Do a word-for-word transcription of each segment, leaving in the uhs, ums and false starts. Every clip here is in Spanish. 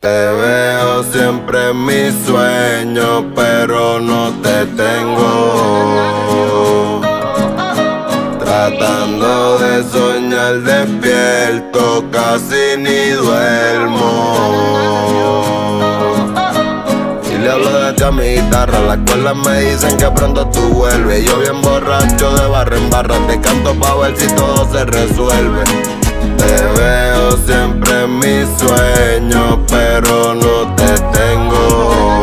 Te veo siempre en mis sueños, pero no te tengo. Tratando de soñar despierto, casi ni duermo. Y le hablo de ti a mi guitarra, las cuerdas me dicen que pronto tú vuelves. Yo bien borracho de barra en barra, te canto pa' ver si todo se resuelve. Te veo siempre en mis sueños, pero no te tengo.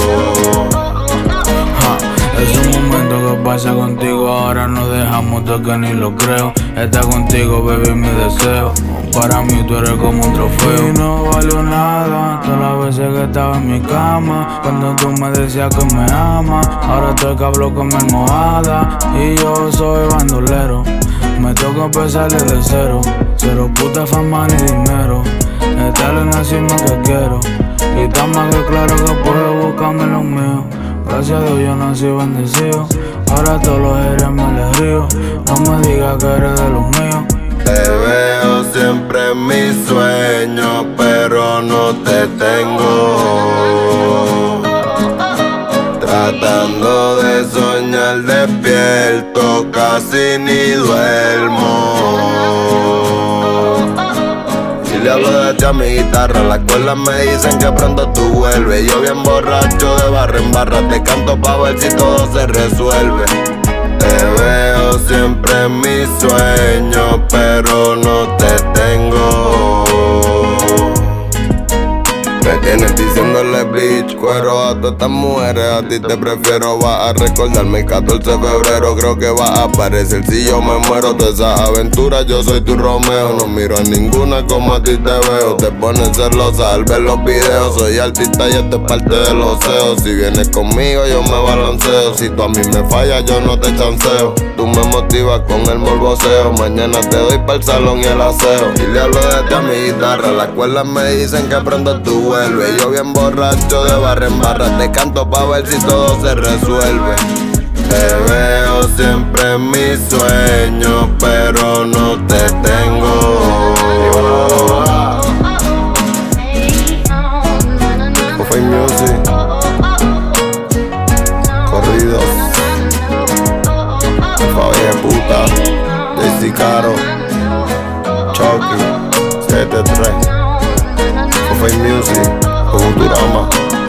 Ja, es un momento que pasa contigo, ahora nos dejamos de que ni lo creo. Estar contigo, baby, mi deseo. Para mí tú eres como un trofeo. Y no valió nada todas las veces que estaba en mi cama, cuando tú me decías que me amas. Ahora estoy que hablo con mi almohada y yo soy bandolero. Me toca empezar desde cero, cero puta fama ni dinero. Estar en la cima que quiero y tan más que claro que puedo buscarme lo mío. Gracias a Dios yo nací bendecido, ahora todos los aires me les río. No me digas que eres de los míos. Te veo siempre en mis sueños, pero no te tengo. Tratando de soñar despierto, casi ni duermo. Y le hablo de ti a mi guitarra, las cuerdas me dicen que pronto tú vuelves. Yo bien borracho de barra en barra, te canto pa' ver si todo se resuelve. Te veo siempre en mis sueños, pero no te tengo. Me tienes diciéndole bitch, cuero a todas estas mujeres. A ti te prefiero, vas a recordarme el catorce de febrero. Creo que vas a aparecer si yo me muero. De esas aventuras yo soy tu Romeo. No miro a ninguna como a ti te veo. Te pones celosa al ver los videos. Soy artista y esto es parte de los ceos. Si vienes conmigo yo me balanceo. Si tú a mí me fallas yo no te chanceo. Tú me motivas con el morboseo. Mañana te doy pa'l salón y el aseo. Y le hablo de ti a mi guitarra, las cuerdas me dicen que pronto tú vuelves. Yo bien borracho de barra en barra, te canto pa' ver si todo se resuelve. Te veo siempre en mis sueños, pero no te tengo. Fue Music, corridos, Fabi puta, Daisy Caro, Chucky, siete tres. Fue Music, Futurama.